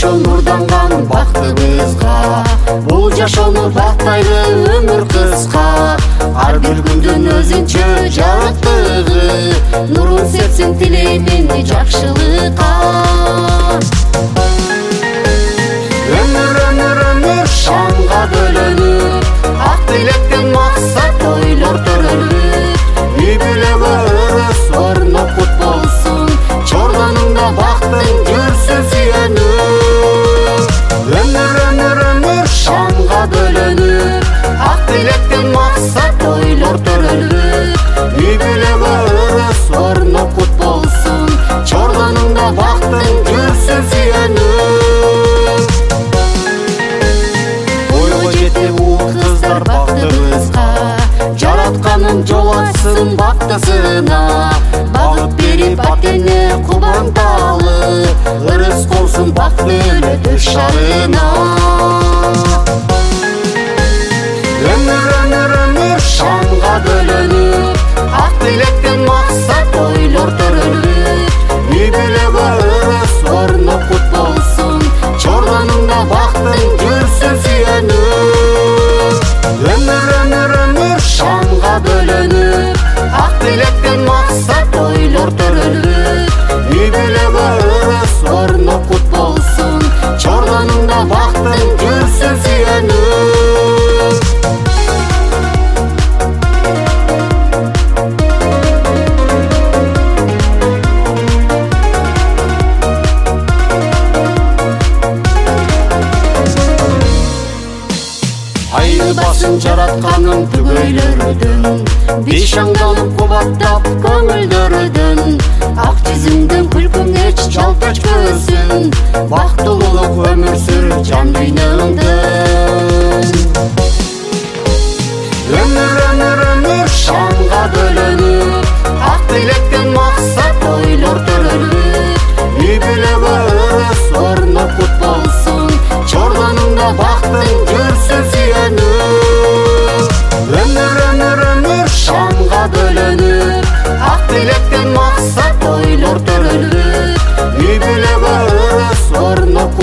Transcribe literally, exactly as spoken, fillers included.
ошол нурданган бактыбызга. Бул жашоону бактайлы өмүр кыска, ар бир күндүн өзүнчө жарыктыгы, нурун серсин тилеймин жакшылыкка. Өмүр өмүр өмүр шанга бөлөнүп, ак тилектен максат ойлор төрөлүп, үй бүлөгө өрөс орно кут болсун, чордонуңда бактың жүрсүн сүйөнүп. Өмүр өмүр өмүр шанга бөлөнүп, ак тилектен максат ойлор төрөлүп, үй бүлөгө өрөс орно кут болсун, чордонуңда бактың жүрсүн сүйөнүп. Ойго жетип ул кыздар бактыбызга, жаратканым жол ачсын бактысына. Багып берип ата-эне кубанталы, өрөс болсун бакты өлөтүр шарына. Өмүр өмүр өмүр шанга бөлөнүп, ак тилектен максат ойлор төрөлүп, үй бүлөгө өрөс орно кут болсун, чордонуңда бактың жүрсүн сүйөнүп. Өмүр өмүр өмүр шанга бөлөнүп, ак тилектен максат ойлор төрөлүп, үй бүлөгө өрөс орно кут болсун, чордонуңда бактың жүрсүн сүйөнүп. Айылбасын жаратканың түгөйлөрүдөн, бейшаңдалып кубаттап көңүлдөрүдөн, ак жүзүңдөн күлкүң эч жалт өчпөсүн, бактылуулук өмүр сүр жан дүйнөңдөн. Өмүр өмүр өмүр шанга бөлөнүп, ак тилектен максат ойлор төрөлүп, үй бүлөгө өрөс орно кут болсун, чордонуңда бактың жүрсүн сүйөнүп. Өмүр өмүр өмүр шанга бөлөнүп, ак тилектен максат ойлор төрөлүп, үй бүлөгө өрөс орно